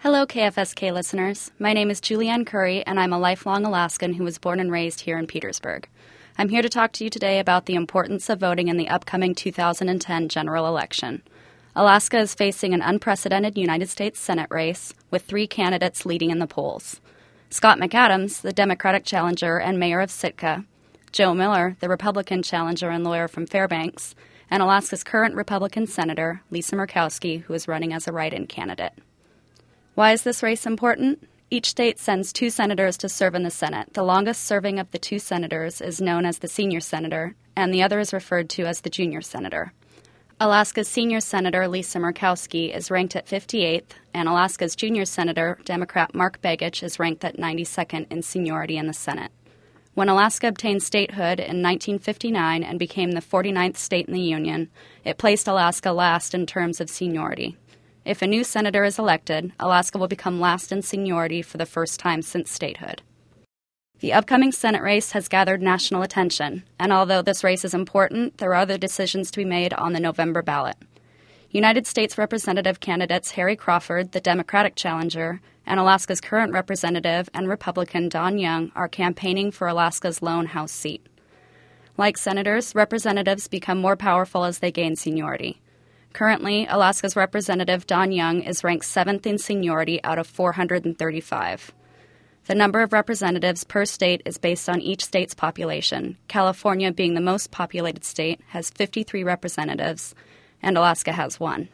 Hello, KFSK listeners. My name is Julianne Curry, and I'm a lifelong Alaskan who was born and raised here in Petersburg. I'm here to talk to you today about the importance of voting in the upcoming 2010 general election. Alaska is facing an unprecedented United States Senate race, with 3 candidates leading in the polls. Scott McAdams, the Democratic challenger and mayor of Sitka, Joe Miller, the Republican challenger and lawyer from Fairbanks, and Alaska's current Republican senator, Lisa Murkowski, who is running as a write-in candidate. Why is this race important? Each state sends 2 senators to serve in the Senate. The longest serving of the 2 senators is known as the senior senator, and the other is referred to as the junior senator. Alaska's senior senator, Lisa Murkowski, is ranked at 58th, and Alaska's junior senator, Democrat Mark Begich, is ranked at 92nd in seniority in the Senate. When Alaska obtained statehood in 1959 and became the 49th state in the Union, it placed Alaska last in terms of seniority. If a new senator is elected, Alaska will become last in seniority for the first time since statehood. The upcoming Senate race has gathered national attention, and although this race is important, there are other decisions to be made on the November ballot. United States Representative candidates Harry Crawford, the Democratic challenger, and Alaska's current representative and Republican Don Young are campaigning for Alaska's lone House seat. Like senators, representatives become more powerful as they gain seniority. Currently, Alaska's Representative Don Young is ranked 7th in seniority out of 435. The number of representatives per state is based on each state's population. California, being the most populated state, has 53 representatives, and Alaska has 1.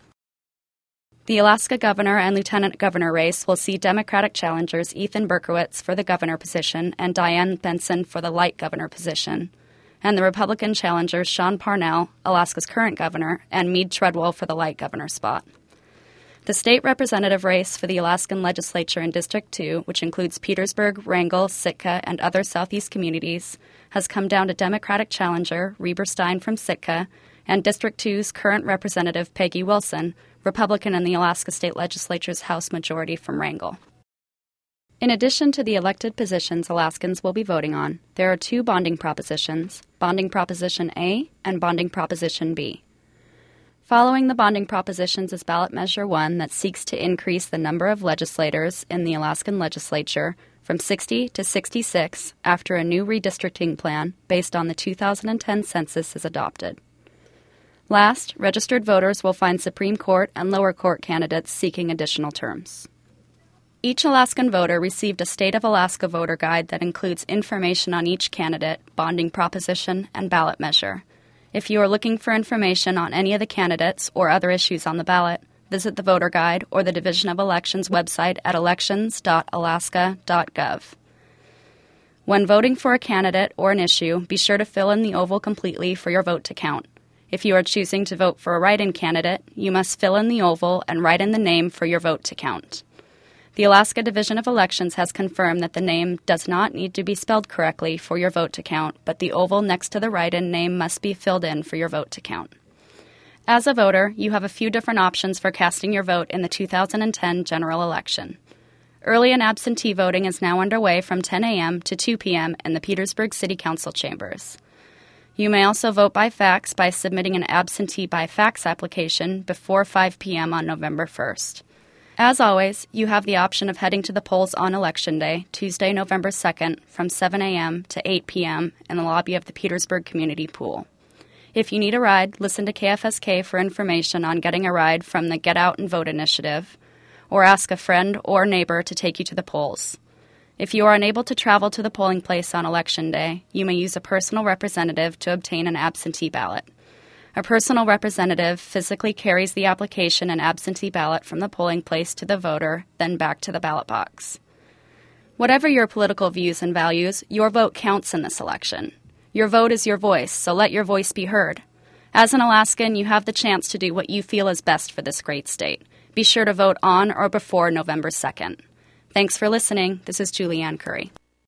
The Alaska governor and lieutenant governor race will see Democratic challengers Ethan Berkowitz for the governor position and Diane Benson for the light governor position, and the Republican challengers Sean Parnell, Alaska's current governor, and Meade Treadwell for the light governor spot. The state representative race for the Alaskan legislature in District 2, which includes Petersburg, Wrangell, Sitka, and other southeast communities, has come down to Democratic challenger Reber Stein from Sitka and District 2's current representative Peggy Wilson, Republican in the Alaska State Legislature's House majority from Wrangell. In addition to the elected positions Alaskans will be voting on, there are 2 bonding propositions, Bonding Proposition A and Bonding Proposition B. Following the bonding propositions is Ballot Measure 1 that seeks to increase the number of legislators in the Alaskan legislature from 60 to 66 after a new redistricting plan based on the 2010 census is adopted. Last, registered voters will find Supreme Court and lower court candidates seeking additional terms. Each Alaskan voter received a State of Alaska voter guide that includes information on each candidate, bonding proposition, and ballot measure. If you are looking for information on any of the candidates or other issues on the ballot, visit the voter guide or the Division of Elections website at elections.alaska.gov. When voting for a candidate or an issue, be sure to fill in the oval completely for your vote to count. If you are choosing to vote for a write-in candidate, you must fill in the oval and write in the name for your vote to count. The Alaska Division of Elections has confirmed that the name does not need to be spelled correctly for your vote to count, but the oval next to the write-in name must be filled in for your vote to count. As a voter, you have a few different options for casting your vote in the 2010 general election. Early and absentee voting is now underway from 10 a.m. to 2 p.m. in the Petersburg City Council chambers. You may also vote by fax by submitting an absentee by fax application before 5 p.m. on November 1st. As always, you have the option of heading to the polls on Election Day, Tuesday, November 2nd, from 7 a.m. to 8 p.m. in the lobby of the Petersburg Community Pool. If you need a ride, listen to KFSK for information on getting a ride from the Get Out and Vote initiative, or ask a friend or neighbor to take you to the polls. If you are unable to travel to the polling place on Election Day, you may use a personal representative to obtain an absentee ballot. A personal representative physically carries the application and absentee ballot from the polling place to the voter, then back to the ballot box. Whatever your political views and values, your vote counts in this election. Your vote is your voice, so let your voice be heard. As an Alaskan, you have the chance to do what you feel is best for this great state. Be sure to vote on or before November 2nd. Thanks for listening. This is Julianne Curry.